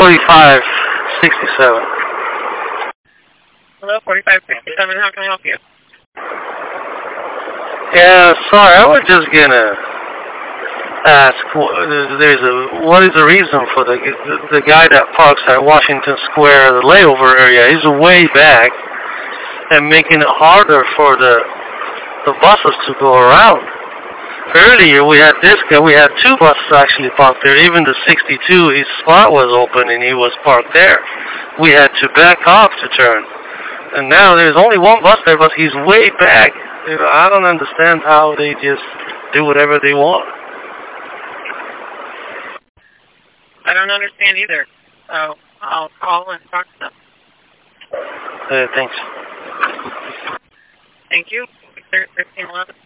4567. Hello, 4567. How can I help you? Yeah, sorry, I was just gonna ask, what is the reason for the guy that parks at Washington Square, the layover area? He's way back and making it harder for the buses to go around. Earlier we had two buses actually parked there. Even the 62, his spot was open and he was parked there. We had to back off to turn. And now there's only one bus there, but he's way back. I don't understand how they just do whatever they want. I don't understand either. So I'll call and talk to them. Thanks. Thank you. 1311.